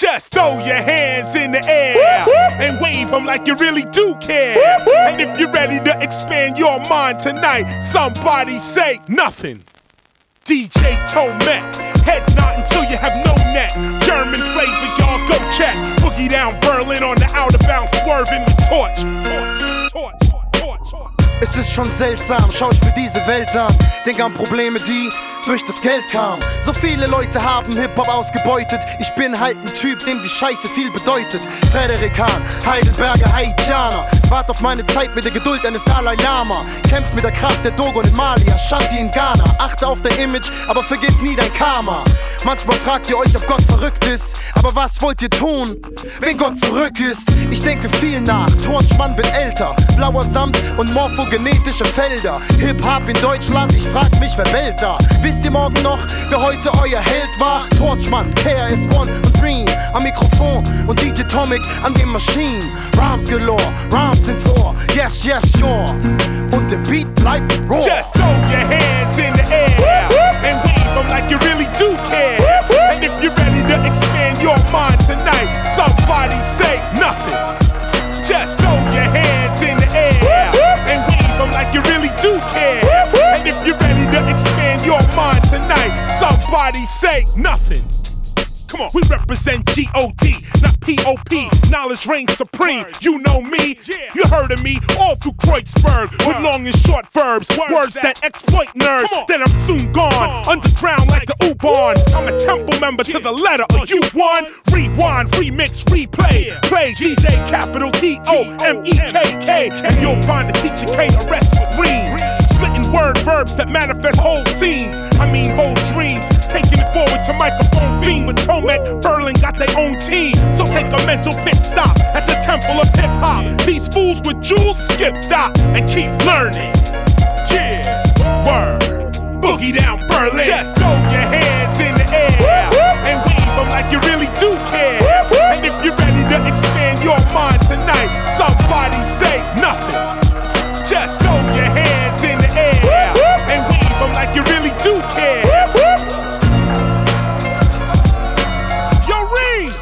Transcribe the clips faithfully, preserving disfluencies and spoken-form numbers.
Just throw your hands in the air and wave them like you really do care. And if you're ready to expand your mind tonight, somebody say nothing. D J Tomek, head nod until you have no neck. German flavor, y'all go check. Boogie down Berlin on the outer bound, swerving the torch. Torch, torch, torch, torch. Es ist schon seltsam, schau ich mir diese Welt an. Denk an Probleme, die durch das Geld kamen. So viele Leute haben Hip-Hop ausgebeutet. Ich bin halt ein Typ, dem die Scheiße viel bedeutet. Frederik Hahn, Heidelberger, Haitianer. Wart auf meine Zeit mit der Geduld eines Dalai Lama. Kämpft mit der Kraft der Dogon in Mali, Ashanti in Ghana. Achte auf dein Image, aber vergiss nie dein Karma. Manchmal fragt ihr euch, ob Gott verrückt ist. Aber was wollt ihr tun, wenn Gott zurück ist? Ich denke viel nach, Torchmann wird älter. Blauer Samt und morphogenetische Felder. Hip-Hop in Deutschland, ich frag mich, wer wählt da? Wisst ihr morgen noch, wer heute euer Held war? Torchmann, K R S One und Green am Mikrofon und D J Tomek an den Maschinen. Rhymes galore, Rhymes ins Ohr, yes, yes, sure. Und der Beat bleibt raw. Just throw your hands in the air and wave them like you really do care. And if you're ready to expand your mind tonight, somebody say nothing. Just throw your hands in the air and wave them like you really do care. And if you're ready to expand your mind tonight, somebody say nothing. Come on, we represent G O D, not P O P. Knowledge reigns supreme. You know me, you heard of me all through Kreuzberg with long and short verbs, words that exploit nerds. Then I'm soon gone, underground like a U-Bahn. I'm a temple member to the letter of you one. Rewind, remix, replay, play D J capital T O M E K K, and you'll find the teacher K the rest with ream. Splitting word verbs that manifest whole scenes. I mean whole dreams. Taking it forward to microphone fiend with Tomek. Berlin got their own team. So take a mental pit stop at the temple of hip hop. These fools with jewels skip stop and keep learning. Yeah, word. Boogie down Berlin. Just throw your hands in the air and wave them like you really do care. And if you're ready to expand your mind tonight, somebody say nothing. Just throw your hands in the air and wave them like you really do care. Yo, Reed!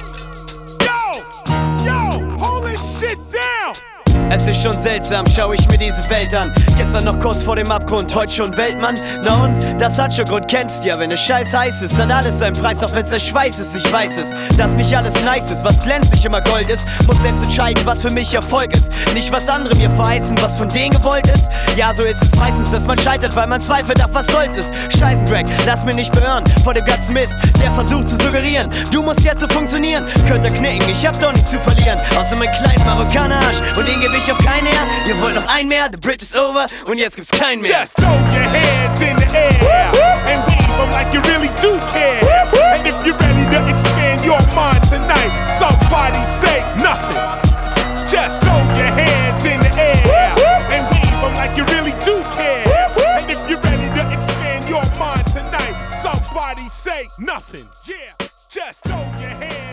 Yo! Yo! Hold this shit down! Es ist schon seltsam, schau ich mir diese Welt an. Gestern noch kurz vor dem Abgrund, heute schon Weltmann. Na und? Das hat schon Grund, kennst ja, wenn es scheiß heiß ist, hat alles seinen Preis, auch wenn's der Schweiß ist. Ich weiß es, dass nicht alles nice ist, was glänzt nicht immer Gold ist. Muss selbst entscheiden, was für mich Erfolg ist. Nicht was andere mir verheißen, was von denen gewollt ist. Ja, so ist es meistens, dass man scheitert, weil man zweifelt, auf was soll's ist. Scheißendreck, lass mich nicht beirren vor dem ganzen Mist, der versucht zu suggerieren, du musst jetzt so funktionieren. Könnte knicken, ich hab doch nichts zu verlieren, außer meinen kleinen Marokkaner-Arsch, und den geb ich auf keinen her. Ihr wollt noch einen mehr, the bridge is over, und jetzt gibt's keinen mehr. Just throw your hands in the air and wave them like you really do care. And if you're ready to expand your mind tonight, somebody say nothing. Just throw your hands in the air and wave them like you really do care. And if you're ready to expand your mind tonight, somebody say nothing. Yeah, just throw your hands